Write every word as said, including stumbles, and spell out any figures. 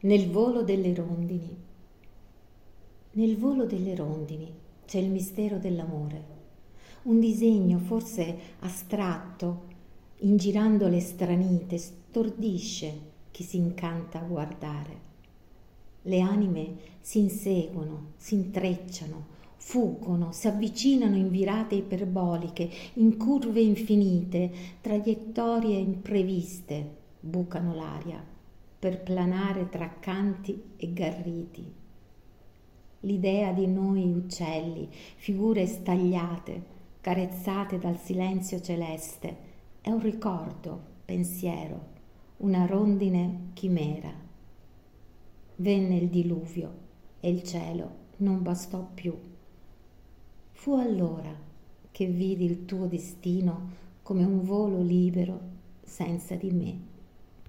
Nel volo delle rondini. Nel volo delle rondini c'è il mistero dell'amore, un disegno forse astratto, ingirando le stranite, stordisce chi si incanta a guardare. Le anime si inseguono, si intrecciano, fuggono, si avvicinano in virate iperboliche, in curve infinite, traiettorie impreviste, bucano l'aria per planare tra canti e garriti. L'idea di noi uccelli, figure stagliate, carezzate dal silenzio celeste, è un ricordo, pensiero, una rondine chimera. Venne il diluvio e il cielo non bastò più. Fu allora che vidi il tuo destino come un volo libero senza di me.